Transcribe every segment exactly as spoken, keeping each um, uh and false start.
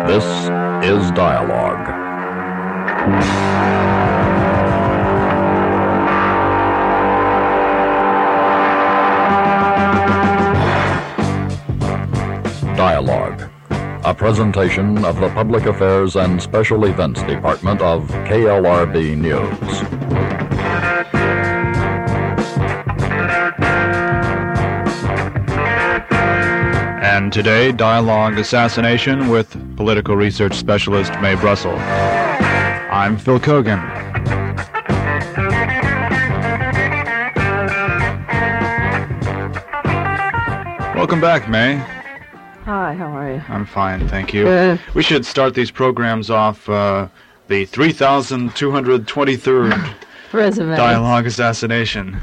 This is Dialogue. Dialogue, a presentation of the Public Affairs and Special Events Department of K L R B News. And today, Dialogue Assassination with political research specialist Mae Brussell. I'm Phil Kogan. Welcome back, Mae. Hi, how are you? I'm fine, thank you. Good. We should start these programs off uh, the three thousand two hundred twenty-third Resume. Dialogue Assassination.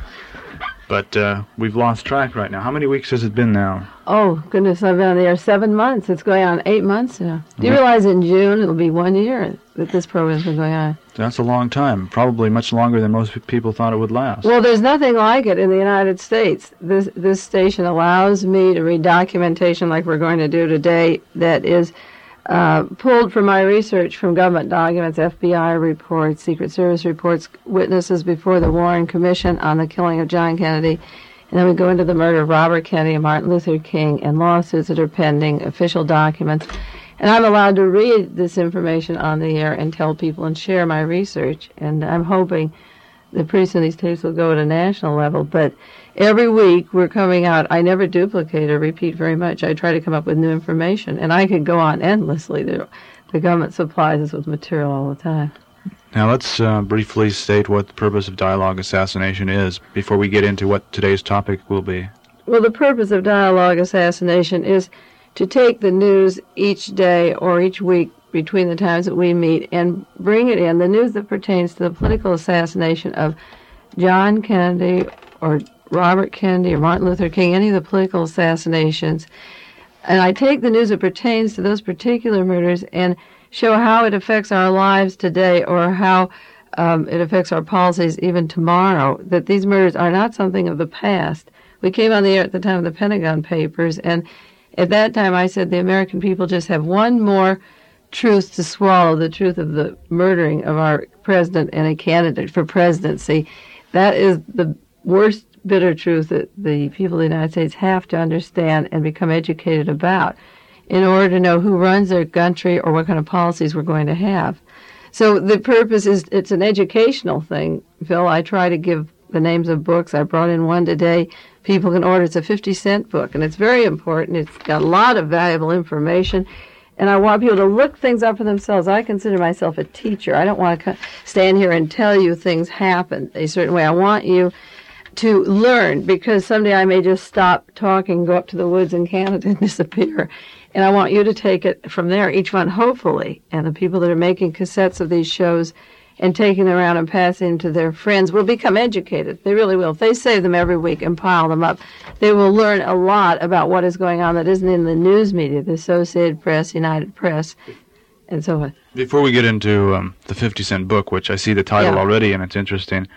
But uh, we've lost track right now. How many weeks has it been now? Oh, goodness, I've been on the air seven months. It's going on eight months now. Do you Mhm. realize in June it'll be one year that this program's been going on? That's a long time. Probably much longer than most people thought it would last. Well, there's nothing like it in the United States. This this station allows me to read documentation like we're going to do today that is uh, pulled from my research from government documents, F B I reports, Secret Service reports, witnesses before the Warren Commission on the killing of John Kennedy. And then we go into the murder of Robert Kennedy and Martin Luther King and lawsuits that are pending, official documents. And I'm allowed to read this information on the air and tell people and share my research. And I'm hoping that pretty soon these tapes will go at a national level. But every week we're coming out. I never duplicate or repeat very much. I try to come up with new information. And I could go on endlessly. The, the government supplies us with material all the time. Now let's uh, briefly state what the purpose of Dialogue Assassination is before we get into what today's topic will be. Well, the purpose of Dialogue Assassination is to take the news each day or each week between the times that we meet and bring it in, the news that pertains to the political assassination of John Kennedy or Robert Kennedy or Martin Luther King, any of the political assassinations. And I take the news that pertains to those particular murders and show how it affects our lives today or how um, it affects our policies even tomorrow, that these murders are not something of the past. We came on the air at the time of the Pentagon Papers, and at that time I said the American people just have one more truth to swallow, the truth of the murdering of our president and a candidate for presidency. That is the worst bitter truth that the people of the United States have to understand and become educated about in order to know who runs their country or what kind of policies we're going to have. So the purpose is, it's an educational thing, Phil. I try to give the names of books. I brought in one today. People can order. It's a fifty cent book, and it's very important. It's got a lot of valuable information, and I want people to look things up for themselves. I consider myself a teacher. I don't want to stand here and tell you things happen a certain way. I want you to learn, because someday I may just stop talking, go up to the woods in Canada and disappear. And I want you to take it from there, each one, hopefully. And the people that are making cassettes of these shows and taking them around and passing them to their friends will become educated. They really will. If they save them every week and pile them up, they will learn a lot about what is going on that isn't in the news media, the Associated Press, United Press, and so on. Before we get into um, the fifty cent book, which I see the title Yeah. already and it's interesting,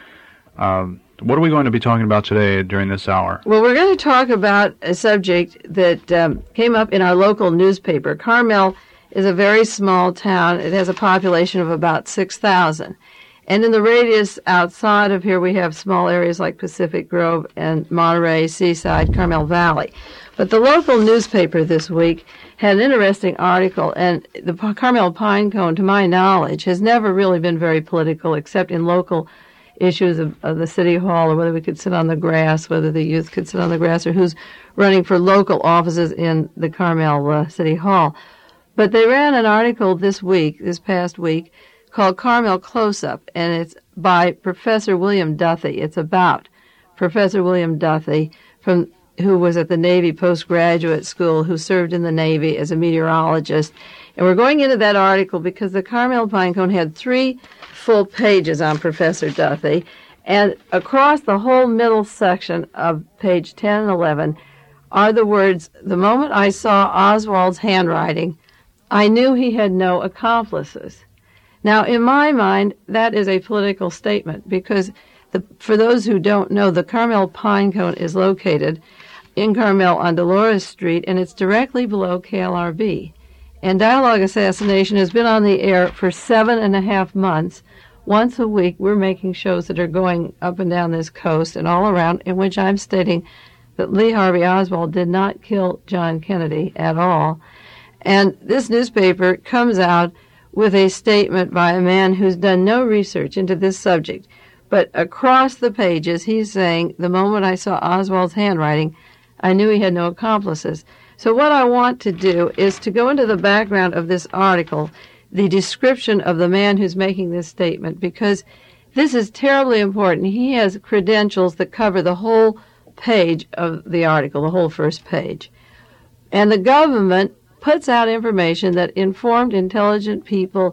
um, what are we going to be talking about today during this hour? Well, we're going to talk about a subject that um, came up in our local newspaper. Carmel is a very small town. It has a population of about six thousand. And in the radius outside of here, we have small areas like Pacific Grove and Monterey, Seaside, Carmel Valley. But the local newspaper this week had an interesting article, and the Carmel Pinecone, to my knowledge, has never really been very political except in local issues of, of the city hall, or whether we could sit on the grass, whether the youth could sit on the grass, or who's running for local offices in the Carmel uh, City Hall. But they ran an article this week, this past week, called Carmel Close-Up, and it's by Professor William Duthie. It's about Professor William Duthie, from who was at the Navy Postgraduate School, who served in the Navy as a meteorologist. And we're going into that article because the Carmel Pinecone had three full pages on Professor Duthie, and across the whole middle section of page ten and eleven are the words, "The moment I saw Oswald's handwriting, I knew he had no accomplices." Now, in my mind, that is a political statement, because the, for those who don't know, the Carmel Pinecone is located in Carmel on Dolores Street, and it's directly below K L R B. And Dialogue Assassination has been on the air for seven and a half months. Once a week, we're making shows that are going up and down this coast and all around, in which I'm stating that Lee Harvey Oswald did not kill John Kennedy at all. And this newspaper comes out with a statement by a man who's done no research into this subject. But across the pages, he's saying, the moment I saw Oswald's handwriting, I knew he had no accomplices. So what I want to do is to go into the background of this article, the description of the man who's making this statement, because this is terribly important. He has credentials that cover the whole page of the article, the whole first page. And the government puts out information that informed, intelligent people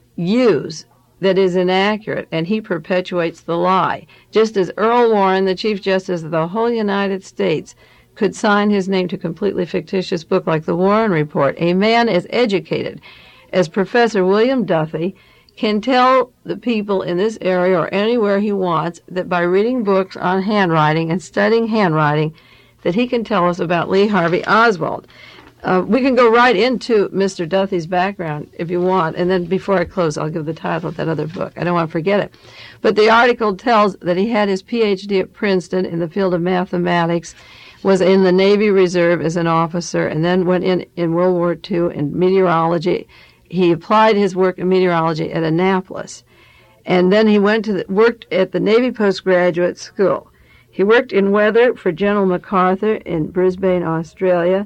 use that is inaccurate, and he perpetuates the lie. Just as Earl Warren, the Chief Justice of the whole United States, could sign his name to a completely fictitious book like the Warren Report, a man as educated as Professor William Duthie can tell the people in this area or anywhere he wants that by reading books on handwriting and studying handwriting that he can tell us about Lee Harvey Oswald. Uh, we can go right into Mister Duthie's background if you want, and then before I close, I'll give the title of that other book. I don't want to forget it. But the article tells that he had his P H D at Princeton in the field of mathematics, was in the Navy Reserve as an officer, and then went in in World War Two in meteorology. He applied his work in meteorology at Annapolis, and then he went to the, worked at the Navy Postgraduate School. He worked in weather for General MacArthur in Brisbane, Australia.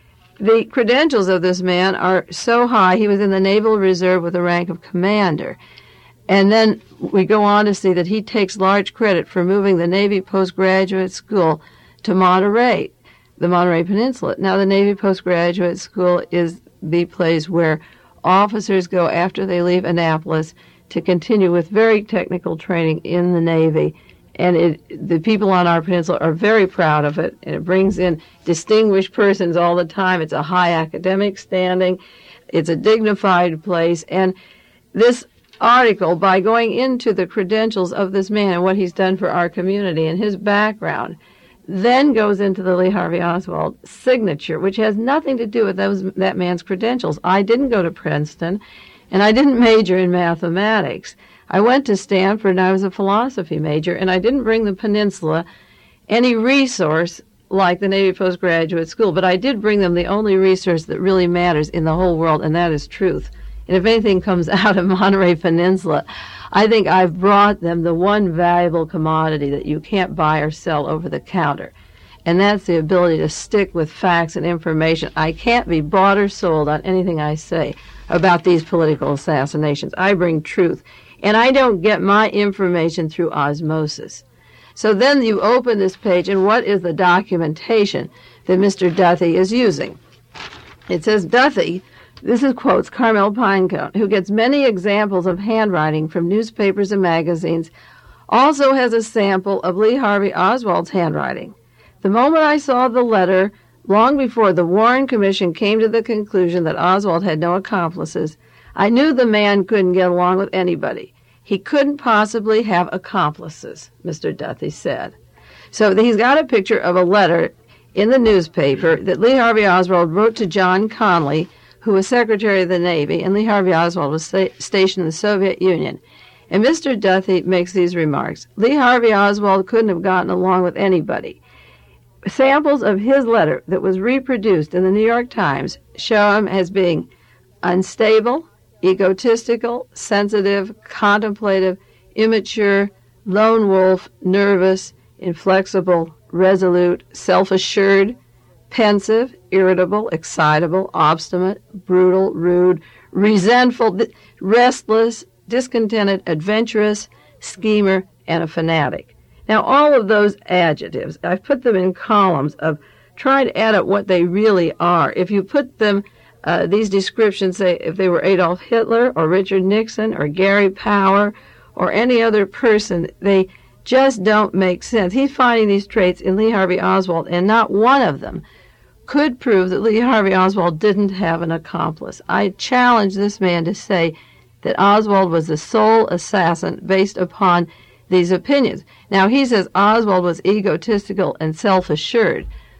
The credentials of this man are so high, he was in the Naval Reserve with the rank of commander. And then we go on to see that he takes large credit for moving the Navy Postgraduate School to Monterey, the Monterey Peninsula. Now, the Navy Postgraduate School is the place where officers go after they leave Annapolis to continue with very technical training in the Navy. And it, the people on our peninsula are very proud of it, and it brings in distinguished persons all the time. It's a high academic standing. It's a dignified place. And this article, by going into the credentials of this man and what he's done for our community and his background, then goes into the Lee Harvey Oswald signature, which has nothing to do with those, that man's credentials. I didn't go to Princeton, and I didn't major in mathematics. I went to Stanford, and I was a philosophy major, and I didn't bring the peninsula any resource like the Navy Postgraduate School, but I did bring them the only resource that really matters in the whole world, and that is truth. And if anything comes out of Monterey Peninsula, I think I've brought them the one valuable commodity that you can't buy or sell over the counter, and that's the ability to stick with facts and information. I can't be bought or sold on anything I say about these political assassinations. I bring truth. And I don't get my information through osmosis. So then you open this page, and what is the documentation that Mister Duthie is using? It says, Duthie, this is quotes Carmel Pinecone, who gets many examples of handwriting from newspapers and magazines, also has a sample of Lee Harvey Oswald's handwriting. The moment I saw the letter, long before the Warren Commission came to the conclusion that Oswald had no accomplices, I knew the man couldn't get along with anybody. He couldn't possibly have accomplices, Mister Duthie said. So he's got a picture of a letter in the newspaper that Lee Harvey Oswald wrote to John Connally, who was Secretary of the Navy, and Lee Harvey Oswald was sta- stationed in the Soviet Union. And Mister Duthie makes these remarks. Lee Harvey Oswald couldn't have gotten along with anybody. Samples of his letter that was reproduced in the New York Times show him as being unstable, egotistical, sensitive, contemplative, immature, lone wolf, nervous, inflexible, resolute, self-assured, pensive, irritable, excitable, obstinate, brutal, rude, resentful, restless, discontented, adventurous, schemer, and a fanatic. Now, all of those adjectives, I've put them in columns of trying to add up what they really are. If you put them Uh, these descriptions, say if they were Adolf Hitler or Richard Nixon or Gary Power or any other person, they just don't make sense. He's finding these traits in Lee Harvey Oswald, and not one of them could prove that Lee Harvey Oswald didn't have an accomplice. I challenge this man to say that Oswald was the sole assassin based upon these opinions. Now, he says Oswald was egotistical and self-assured.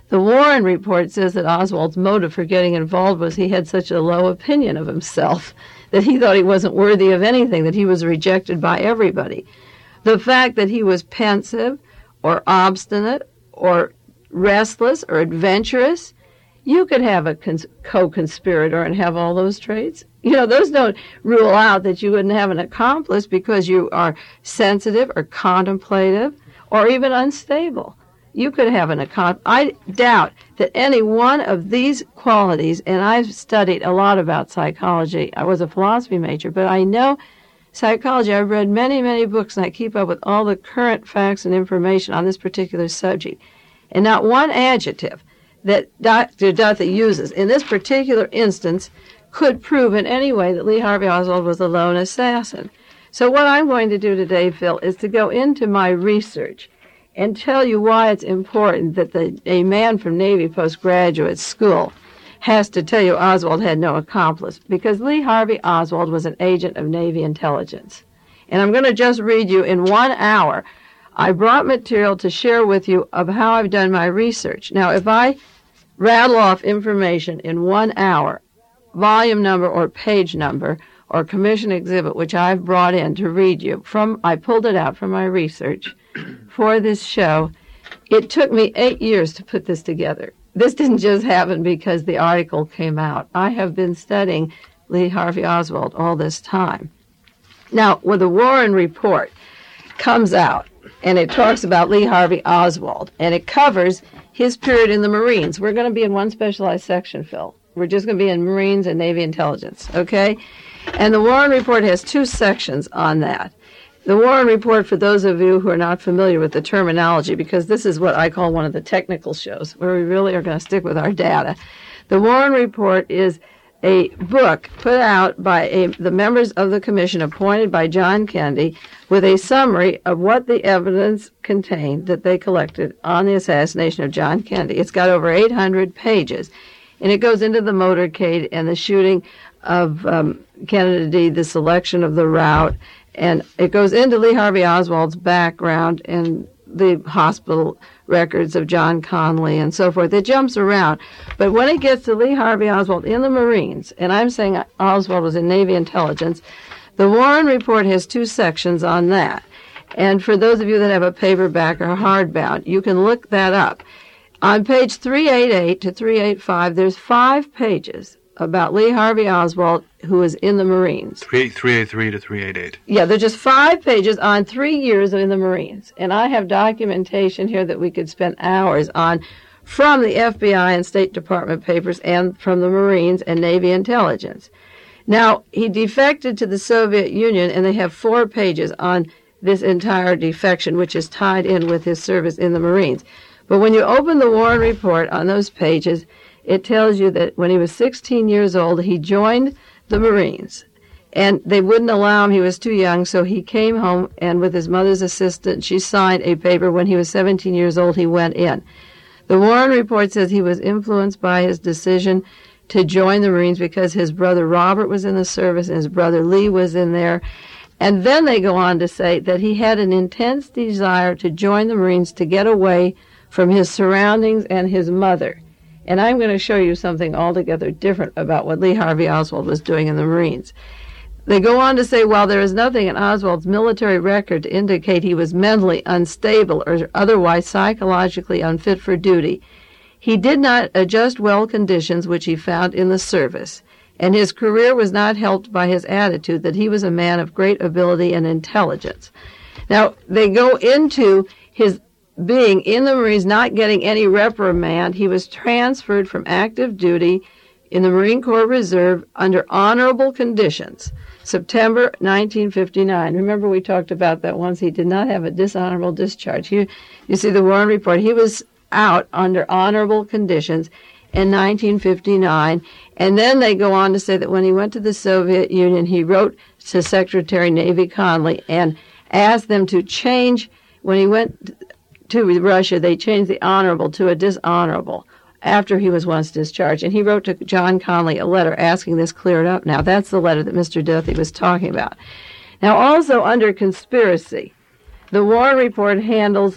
The Warren Report says that Oswald's motive for getting involved was he had such a low opinion of himself that he thought he wasn't worthy of anything, that he was rejected by everybody. The fact that he was pensive or obstinate or restless or adventurous, you could have a cons- co-conspirator and have all those traits. You know, those don't rule out that you wouldn't have an accomplice because you are sensitive or contemplative or even unstable. You could have an accomplice. I doubt that any one of these qualities, and I've studied a lot about psychology. I was a philosophy major, but I know psychology. I've read many, many books, and I keep up with all the current facts and information on this particular subject. And not one adjective that Doctor Duthie uses in this particular instance could prove in any way that Lee Harvey Oswald was a lone assassin. So what I'm going to do today, Phil, is to go into my research and tell you why it's important that the, a man from Navy postgraduate school has to tell you Oswald had no accomplice, because Lee Harvey Oswald was an agent of Navy intelligence. And I'm going to just read you in one hour. I brought material to share with you of how I've done my research. Now, if I rattle off information in one hour, volume number or page number or commission exhibit, which I've brought in to read you from, I pulled it out from my research for this show. It took me eight years to put this together. This didn't just happen because the article came out. I have been studying Lee Harvey Oswald all this time. Now, when the Warren Report comes out, and it talks about Lee Harvey Oswald, and it covers his period in the Marines. We're going to be in one specialized section, Phil. We're just going to be in Marines and Navy intelligence, okay? And the Warren Report has two sections on that. The Warren Report, for those of you who are not familiar with the terminology, because this is what I call one of the technical shows, where we really are going to stick with our data. The Warren Report is a book put out by a, the members of the commission appointed by John Kennedy with a summary of what the evidence contained that they collected on the assassination of John Kennedy. It's got over eight hundred pages, and it goes into the motorcade and the shooting of um, Kennedy, the selection of the route, and it goes into Lee Harvey Oswald's background and the hospital records of John Conley and so forth. It jumps around. But when it gets to Lee Harvey Oswald in the Marines, and I'm saying Oswald was in Navy intelligence, the Warren Report has two sections on that. And for those of you that have a paperback or hardbound, you can look that up. On page three eighty-eight to three eighty-five, there's five pages about Lee Harvey Oswald, who was in the Marines. three eighty-three to three eighty-eight. Yeah, they're just five pages on three years in the Marines. And I have documentation here that we could spend hours on from the F B I and State Department papers and from the Marines and Navy intelligence. Now, he defected to the Soviet Union, and they have four pages on this entire defection, which is tied in with his service in the Marines. But when you open the Warren Report on those pages, it tells you that when he was sixteen years old, he joined the Marines. And they wouldn't allow him. He was too young, so he came home, and with his mother's assistant, she signed a paper. When he was seventeen years old, he went in. The Warren Report says he was influenced by his decision to join the Marines because his brother Robert was in the service and his brother Lee was in there. And then they go on to say that he had an intense desire to join the Marines to get away from his surroundings and his mother. And I'm going to show you something altogether different about what Lee Harvey Oswald was doing in the Marines. They go on to say, while there is nothing in Oswald's military record to indicate he was mentally unstable or otherwise psychologically unfit for duty, he did not adjust well conditions which he found in the service, and his career was not helped by his attitude that he was a man of great ability and intelligence. Now, they go into his being in the Marines, not getting any reprimand. He was transferred from active duty in the Marine Corps Reserve under honorable conditions, September nineteen fifty-nine. Remember, we talked about that once. He did not have a dishonorable discharge. You, you see the Warren Report. He was out under honorable conditions in nineteen fifty-nine. And then they go on to say that when he went to the Soviet Union, he wrote to Secretary Navy Conley and asked them to change, when he went to Russia, they changed the honorable to a dishonorable after he was once discharged. And he wrote to John Conley a letter asking this cleared up. Now, that's the letter that Mister Duthie was talking about. Now, also under conspiracy, the Warren Report handles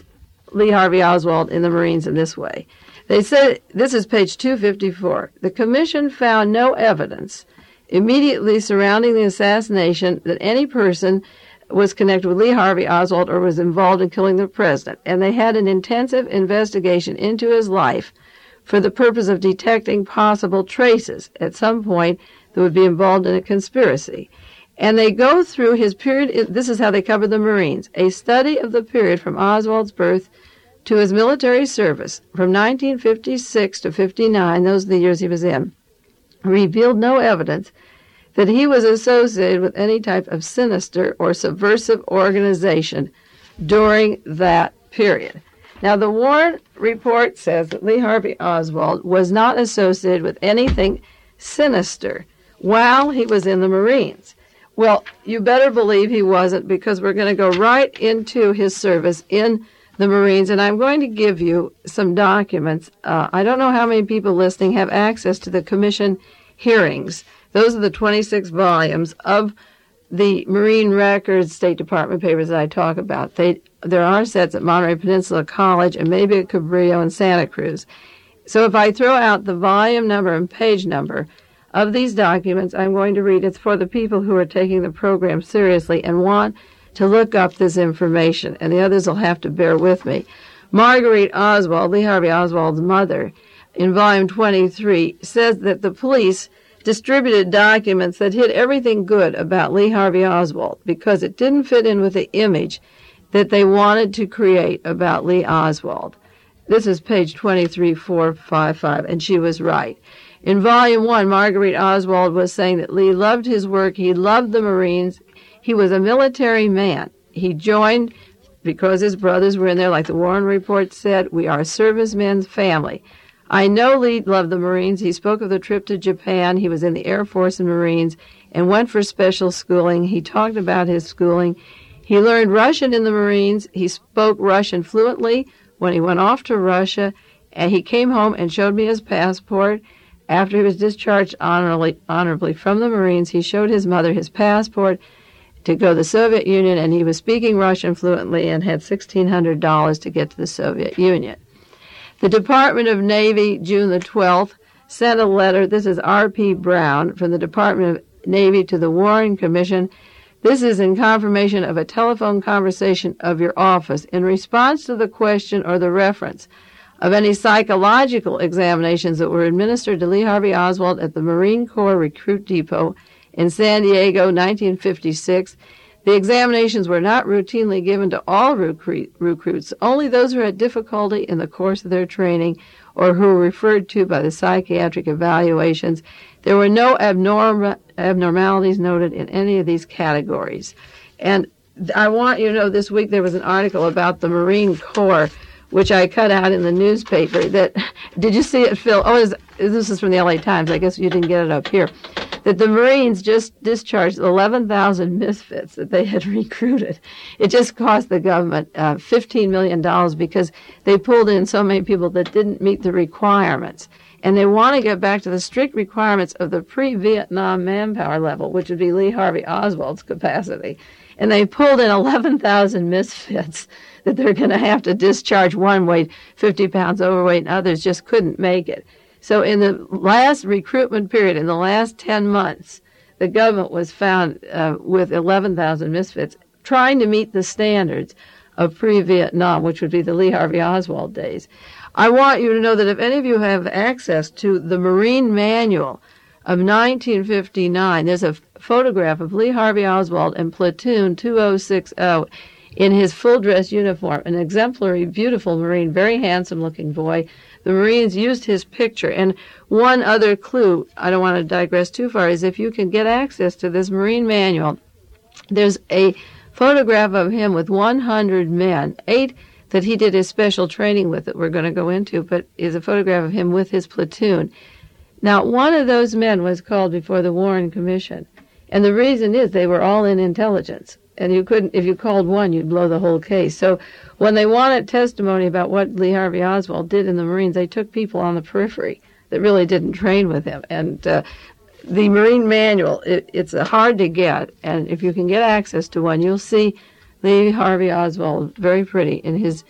Lee Harvey Oswald in the Marines in this way. They said, this is page two fifty-four, the commission found no evidence immediately surrounding the assassination that any person was connected with Lee Harvey Oswald or was involved in killing the president. And they had an intensive investigation into his life for the purpose of detecting possible traces at some point that would be involved in a conspiracy. And they go through his period, this is how they cover the Marines, a study of the period from Oswald's birth to his military service from nineteen fifty-six to fifty-nine, those are the years he was in, revealed no evidence that he was associated with any type of sinister or subversive organization during that period. Now, the Warren report says that Lee Harvey Oswald was not associated with anything sinister while he was in the Marines. Well, you better believe he wasn't, because we're going to go right into his service in the Marines, and I'm going to give you some documents. Uh, I don't know how many people listening have access to the commission hearings. Those are the twenty-six volumes of the Marine Records State Department papers that I talk about. They, there are sets at Monterey Peninsula College and maybe at Cabrillo and Santa Cruz. So if I throw out the volume number and page number of these documents, I'm going to read. It's for the people who are taking the program seriously and want to look up this information, and the others will have to bear with me. Marguerite Oswald, Lee Harvey Oswald's mother, in volume twenty-three, says that the police distributed documents that hid everything good about Lee Harvey Oswald because it didn't fit in with the image that they wanted to create about Lee Oswald. This is page twenty-three, four fifty-five, and she was right. In volume one, Marguerite Oswald was saying that Lee loved his work, he loved the Marines, he was a military man. He joined because his brothers were in there, like the Warren report said. We are a servicemen's family. I know Lee loved the Marines. He spoke of the trip to Japan. He was in the Air Force and Marines and went for special schooling. He talked about his schooling. He learned Russian in the Marines. He spoke Russian fluently when he went off to Russia, and he came home and showed me his passport. After he was discharged honorably, honorably from the Marines, he showed his mother his passport to go to the Soviet Union, and he was speaking Russian fluently and had sixteen hundred dollars to get to the Soviet Union. The Department of Navy, June the twelfth, sent a letter. This is R P Brown from the Department of Navy to the Warren Commission. This is in confirmation of a telephone conversation of your office in response to the question or the reference of any psychological examinations that were administered to Lee Harvey Oswald at the Marine Corps Recruit Depot in San Diego, nineteen fifty-six. The examinations were not routinely given to all recruit, recruits, only those who had difficulty in the course of their training or who were referred to by the psychiatric evaluations. There were no abnorm, abnormalities noted in any of these categories. And I want you to know, this week there was an article about the Marine Corps, which I cut out in the newspaper. That did you see it, Phil? Oh, this is from the L A Times. I guess you didn't get it up here. That the Marines just discharged eleven thousand misfits that they had recruited. It just cost the government uh, fifteen million dollars because they pulled in so many people that didn't meet the requirements. And they want to get back to the strict requirements of the pre-Vietnam manpower level, which would be Lee Harvey Oswald's capacity. And they pulled in eleven thousand misfits that they're going to have to discharge. One weighed fifty pounds overweight and others just couldn't make it. So in the last recruitment period, in the last ten months, the government was found uh, with eleven thousand misfits trying to meet the standards of pre-Vietnam, which would be the Lee Harvey Oswald days. I want you to know that if any of you have access to the Marine Manual of nineteen fifty-nine, there's a photograph of Lee Harvey Oswald in Platoon two oh six oh in his full-dress uniform, an exemplary, beautiful Marine, very handsome-looking boy. The Marines used his picture. And one other clue, I don't want to digress too far, is if you can get access to this Marine Manual, there's a photograph of him with one hundred men, eight that he did his special training with that we're going to go into, but is a photograph of him with his platoon. Now, one of those men was called before the Warren Commission, and the reason is they were all in intelligence. And you couldn't, if you called one, you'd blow the whole case. So when they wanted testimony about what Lee Harvey Oswald did in the Marines, they took people on the periphery that really didn't train with him. And uh, the Marine Manual, it, it's hard to get. And if you can get access to one, you'll see Lee Harvey Oswald very pretty in his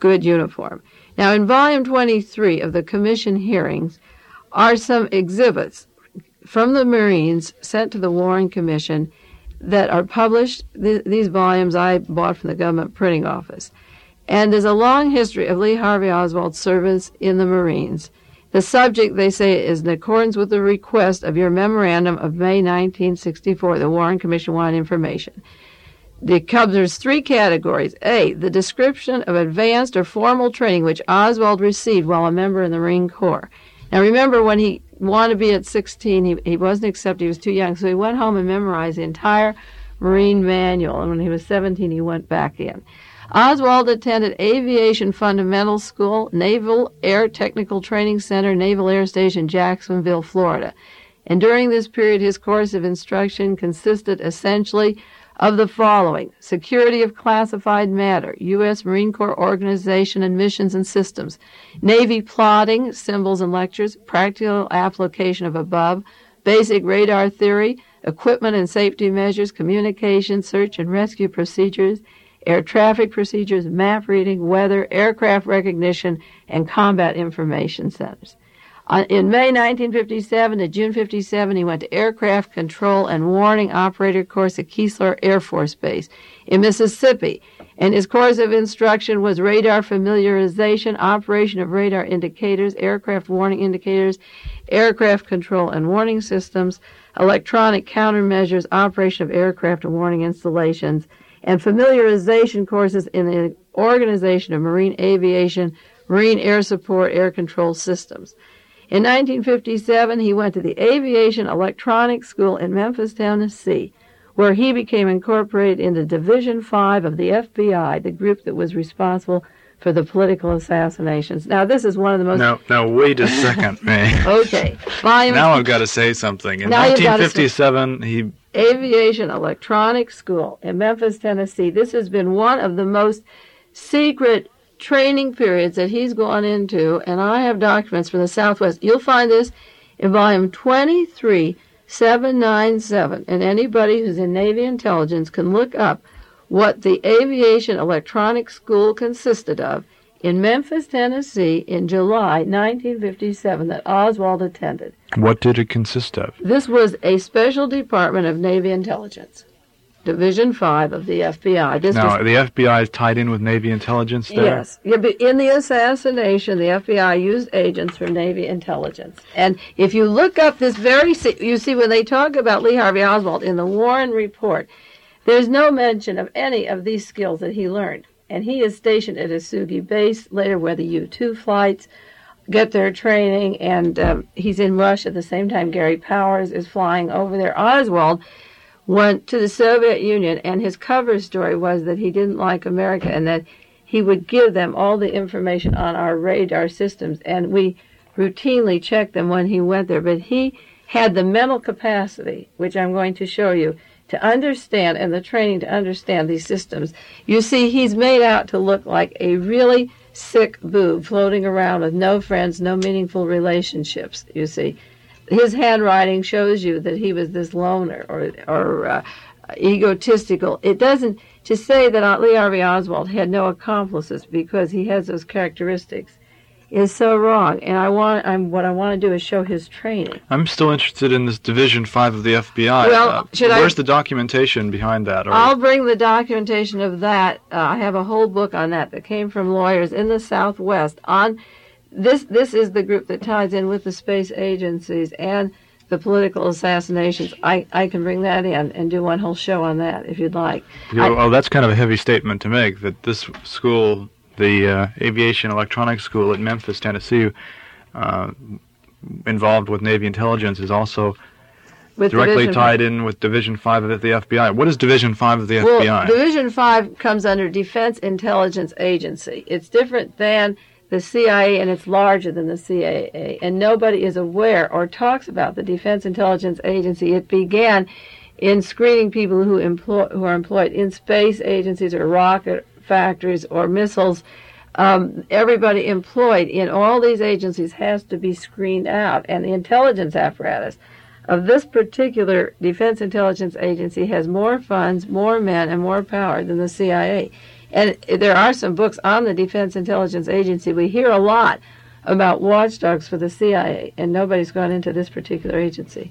good uniform. Now, in Volume twenty-three of the Commission hearings are some exhibits from the Marines sent to the Warren Commission that are published. Th- these volumes I bought from the government printing office. And there's a long history of Lee Harvey Oswald's service in the Marines. The subject, they say, is in accordance with the request of your memorandum of May nineteen sixty-four. The Warren Commission wanted information. The covers three categories. A, the description of advanced or formal training which Oswald received while a member in the Marine Corps. Now, remember, when he wanted to be at sixteen, he, he wasn't accepted. He was too young. So he went home and memorized the entire Marine manual. And when he was seventeen, he went back in. Oswald attended Aviation Fundamental School, Naval Air Technical Training Center, Naval Air Station, Jacksonville, Florida. And during this period, his course of instruction consisted essentially of the following: security of classified matter, U S Marine Corps organization and missions and systems, Navy plotting, symbols and lectures, practical application of above, basic radar theory, equipment and safety measures, communication, search and rescue procedures, air traffic procedures, map reading, weather, aircraft recognition, and combat information centers. In May nineteen fifty-seven to June fifty-seven, he went to Aircraft Control and Warning Operator course at Keesler Air Force Base in Mississippi, and his course of instruction was radar familiarization, operation of radar indicators, aircraft warning indicators, aircraft control and warning systems, electronic countermeasures, operation of aircraft and warning installations, and familiarization courses in the organization of marine aviation, marine air support, air control systems. In nineteen fifty-seven, he went to the Aviation Electronics School in Memphis, Tennessee, where he became incorporated into Division five of the F B I, the group that was responsible for the political assassinations. Now, this is one of the most... Now, now wait a second, May. Okay. Volume... Now I've got to say something. In Now nineteen fifty-seven, he... Aviation Electronics School in Memphis, Tennessee. This has been one of the most secret training periods that he's gone into, and I have documents from the Southwest. You'll find this in volume twenty-three seven ninety-seven, and anybody who's in Navy intelligence can look up what the Aviation Electronics School consisted of in Memphis, Tennessee in July nineteen fifty-seven that Oswald attended. What did it consist of? This was a special department of Navy intelligence. Division five of the F B I. This now, was, the F B I is tied in with Navy intelligence there? Yes. Yeah, but in the assassination, the F B I used agents from Navy intelligence. And if you look up this very... You see, when they talk about Lee Harvey Oswald in the Warren Report, there's no mention of any of these skills that he learned. And he is stationed at Isugi Base, later where the U two flights get their training, and um, he's in Russia at the same time Gary Powers is flying over there. Oswald went to the Soviet Union, and his cover story was that he didn't like America and that he would give them all the information on our radar systems, and we routinely checked them when he went there. But he had the mental capacity, which I'm going to show you, to understand, and the training to understand these systems. You see, he's made out to look like a really sick boob floating around with no friends, no meaningful relationships, you see. His handwriting shows you that he was this loner or or uh, egotistical. It doesn't, to say that Lee Harvey Oswald had no accomplices because he has those characteristics is so wrong. And I want, I'm, what I want to do is show his training. I'm still interested in this Division five of the F B I. Well, uh, should where's I, the documentation behind that? Or... I'll bring the documentation of that. Uh, I have a whole book on that that came from lawyers in the Southwest on... This this is the group that ties in with the space agencies and the political assassinations. I, I can bring that in and do one whole show on that if you'd like. You know, I, well, that's kind of a heavy statement to make, that this school, the uh, Aviation Electronics School at Memphis, Tennessee, uh, involved with Navy intelligence, is also with directly Division tied five. in with Division five of the F B I. What is Division five of the well, F B I? Division five comes under Defense Intelligence Agency. It's different than the C I A, and it's larger than the C I A, and nobody is aware or talks about the Defense Intelligence Agency. It began in screening people who employ, who are employed in space agencies or rocket factories or missiles. Um, everybody employed in all these agencies has to be screened out, and the intelligence apparatus of this particular Defense Intelligence Agency has more funds, more men, and more power than the C I A. And there are some books on the Defense Intelligence Agency. We hear a lot about watchdogs for the C I A, and nobody's gone into this particular agency.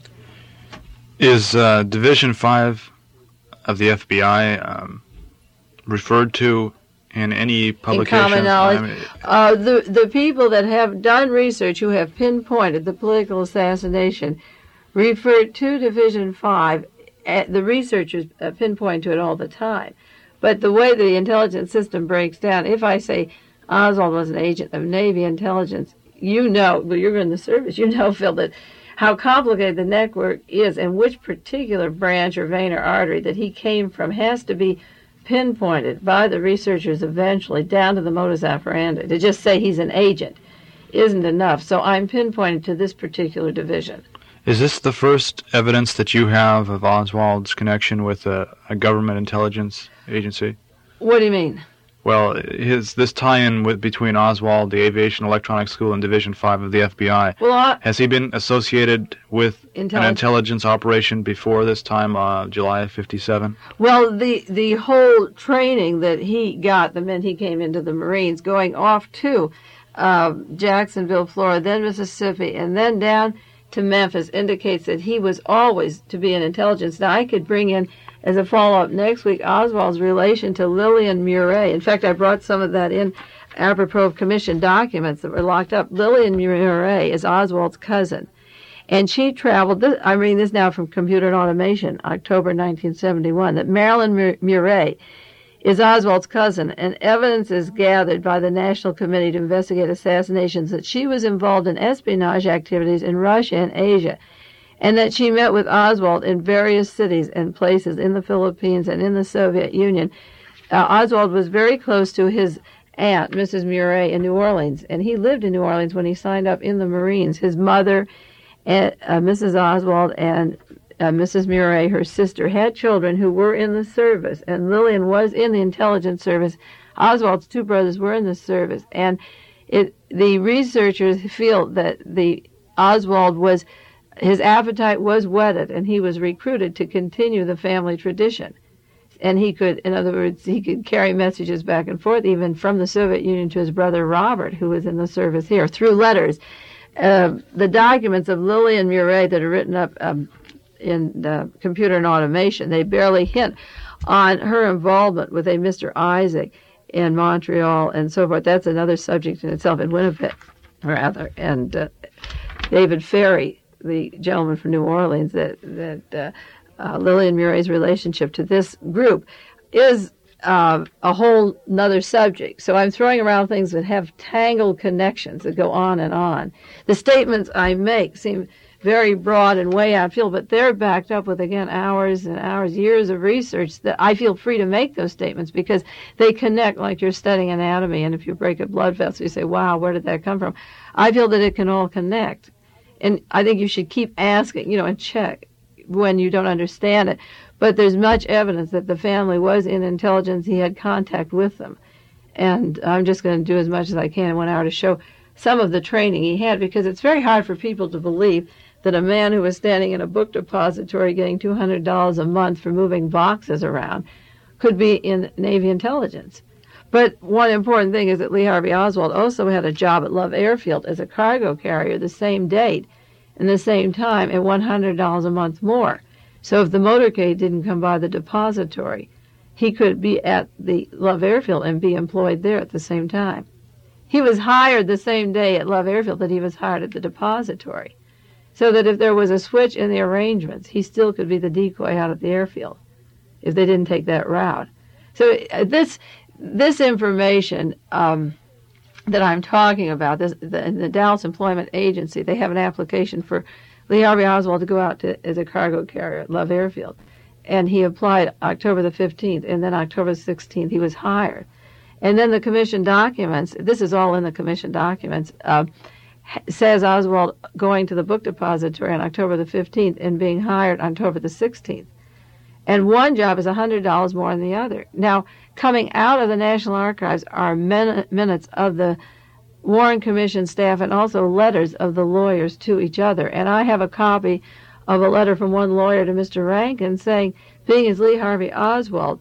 Is uh, Division five of the F B I um, referred to in any publication? In common knowledge. I mean, uh, the, the people that have done research who have pinpointed the political assassination refer to Division five. Uh, the researchers uh, pinpoint to it all the time. But the way the intelligence system breaks down, if I say Oswald was an agent of Navy intelligence, you know, well, you're in the service, you know, Phil, that how complicated the network is and which particular branch or vein or artery that he came from has to be pinpointed by the researchers eventually down to the modus operandi. To just say he's an agent isn't enough. So I'm pinpointed to this particular division. Is this the first evidence that you have of Oswald's connection with a, a government intelligence agency? What do you mean? Well, his this tie-in with between Oswald, the Aviation Electronics School, and Division five of the F B I, well, I, has he been associated with an intelligence operation before this time, uh, July of fifty-seven? Well, the, the whole training that he got the minute he came into the Marines, going off to uh, Jacksonville, Florida, then Mississippi, and then down to Memphis, indicates that he was always to be in intelligence. Now, I could bring in, as a follow-up next week, Oswald's relation to Lillian Murray. In fact, I brought some of that in apropos of commission documents that were locked up. Lillian Murray is Oswald's cousin. And she traveled, this, I'm reading this now from Computer and Automation, October nineteen seventy-one, that Marilyn Murray is Oswald's cousin, and evidence is gathered by the National Committee to Investigate Assassinations that she was involved in espionage activities in Russia and Asia, and that she met with Oswald in various cities and places in the Philippines and in the Soviet Union. Uh, Oswald was very close to his aunt, Missus Murray, in New Orleans, and he lived in New Orleans when he signed up in the Marines. His mother, and, uh, Missus Oswald, and uh, Missus Murray, her sister, had children who were in the service, and Lillian was in the intelligence service. Oswald's two brothers were in the service, and it, the researchers feel that the Oswald was, his appetite was whetted, and he was recruited to continue the family tradition. And he could, in other words, he could carry messages back and forth, even from the Soviet Union to his brother Robert, who was in the service here, through letters. Uh, the documents of Lillian Murray that are written up um, in the Computer and Automation, they barely hint on her involvement with a Mister Isaac in Montreal and so forth. That's another subject in itself, in Winnipeg, rather. And uh, David Ferry, the gentleman from New Orleans, that, that uh, uh, Lillian Murray's relationship to this group is uh, a whole nother subject. So I'm throwing around things that have tangled connections that go on and on. The statements I make seem very broad and way outfield, but they're backed up with, again, hours and hours, years of research that I feel free to make those statements because they connect like you're studying anatomy, and if you break a blood vessel, you say, wow, where did that come from? I feel that it can all connect. And I think you should keep asking, you know, and check when you don't understand it. But there's much evidence that the family was in intelligence. He had contact with them. And I'm just going to do as much as I can in one hour to show some of the training he had, because it's very hard for people to believe that a man who was standing in a book depository getting two hundred dollars a month for moving boxes around could be in Navy intelligence. But one important thing is that Lee Harvey Oswald also had a job at Love Airfield as a cargo carrier the same date and the same time at one hundred dollars a month more. So if the motorcade didn't come by the depository, he could be at the Love Airfield and be employed there at the same time. He was hired the same day at Love Airfield that he was hired at the depository, so that if there was a switch in the arrangements, he still could be the decoy out at the airfield if they didn't take that route. So uh, this this information um, that I'm talking about, this, the, the Dallas Employment Agency, they have an application for Lee Harvey Oswald to go out to, as a cargo carrier at Love Airfield. And he applied October the fifteenth, and then October sixteenth he was hired. And then the commission documents, this is all in the commission documents, uh, says Oswald going to the book depository on October the fifteenth and being hired on October the sixteenth. And one job is one hundred dollars more than the other. Now, coming out of the National Archives are min- minutes of the Warren Commission staff and also letters of the lawyers to each other. And I have a copy of a letter from one lawyer to Mister Rankin saying, being as Lee Harvey Oswald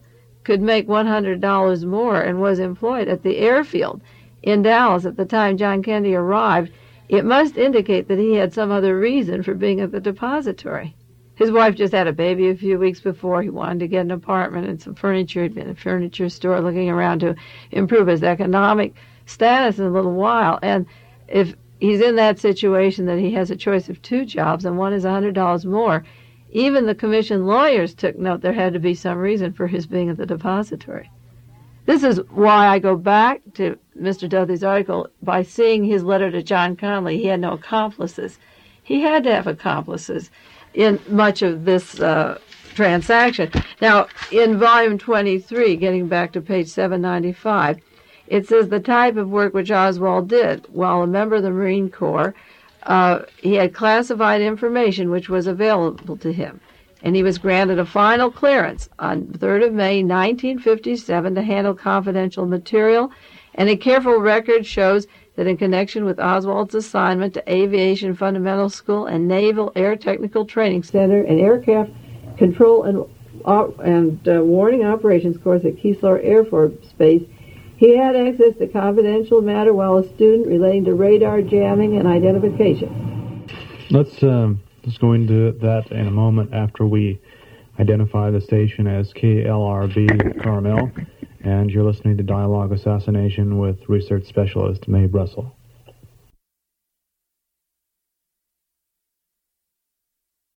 could make one hundred dollars more and was employed at the airfield in Dallas at the time John Kennedy arrived, it must indicate that he had some other reason for being at the depository. His wife just had a baby a few weeks before. He wanted to get an apartment and some furniture. He'd been in a furniture store looking around to improve his economic status in a little while. And if he's in that situation that he has a choice of two jobs and one is one hundred dollars more, even the commission lawyers took note there had to be some reason for his being at the depository. This is why I go back to Mister Dudley's article by seeing his letter to John Connally. He had no accomplices. He had to have accomplices in much of this uh, transaction. Now, in volume twenty-three, getting back to page seven ninety-five, it says the type of work which Oswald did. While a member of the Marine Corps, uh, he had classified information which was available to him, and he was granted a final clearance on the third of May, nineteen fifty-seven, to handle confidential material, and a careful record shows that in connection with Oswald's assignment to Aviation Fundamental School and Naval Air Technical Training Center and Aircraft Control and, uh, and uh, Warning Operations course at Keesler Air Force Base, he had access to confidential matter while a student relating to radar jamming and identification. Let's, um, let's go into that in a moment after we identify the station as K L R B Carmel. And you're listening to Dialogue Assassination with research specialist Mae Brussel.